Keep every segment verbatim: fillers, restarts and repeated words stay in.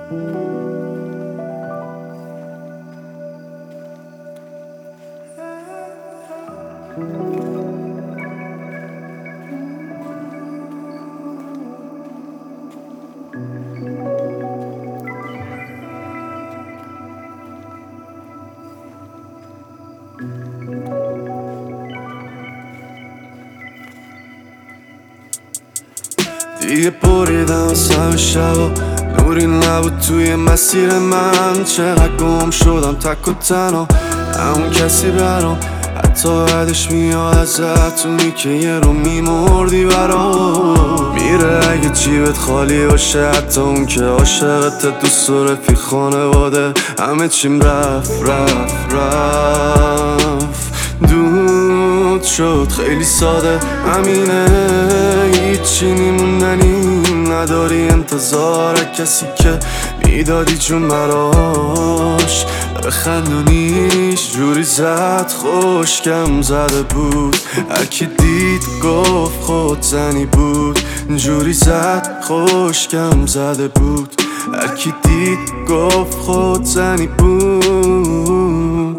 دیگه بریدم سب شبا نوری نبود توی مسیر من، چقدر گم شدم تک و تنها، همون کسی برام حتی بعدش میاد ازتونی که یه رو میمردی برام. میره اگه جیبت خالی باشه، حتی اون که عاشقت، دوست و رفیق، خانواده، همه چیم رفت رفت رفت دود شد. خیلی ساده همینه، هیچی نیموندنی نداری انتظار کسی که میدادی جون براش. بخندونیش جوری زد خوشگم زده بود، هرکی دید گفت خود زنی بود. جوری زد خوشگم زده بود، هرکی دید گفت خود زنی بود.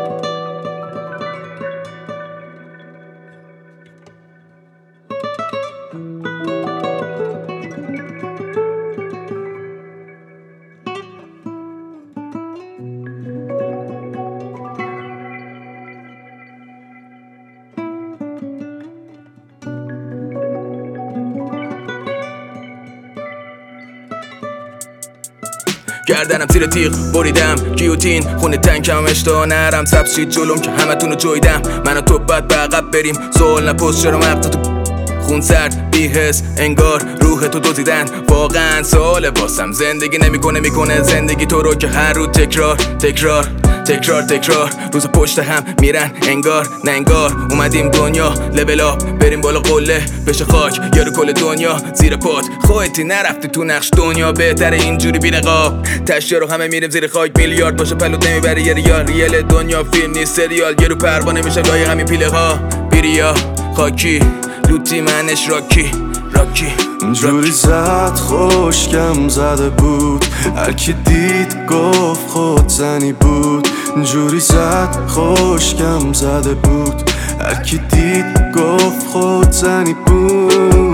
گردنم زیر تیغ بریدم گیوتین، خونه تنکم اشتها نرم سبز شید جلوم که همه تونو جویدم. من و تو باید به عقب بریم، سوال نپرس چرا مقطع تو خون سرد بی حس انگار روح تو دزدیدن. واقعا سوال واسم زندگی نمیکنه میکنه زندگی تو رو که هر روز تکرار تکرار تکرار تکرار روز پشت هم میرن انگار نه انگار. اومدیم دنیا لول اپ بریم بالا قله بشه خاک یارو کل دنیا زیر پات. خودتی نرفتی تو نقش دنیا بهتره اینجوری بی نقاب تشیا رو همه میریم زیر خاک. میلیارد باشه پلوت نمیبره یه ریال ریال دنیا فیلم نیست سریال. یه رو پروانه میشه لای همین پیله ها بیریا خاکی لوتی منش راکی راکی. جوری زد خوشگم زده بود، هرکی دید گفت خود زنی بود. جوری زد خوشگم زده بود، هرکی دید گفت خود زنی بود.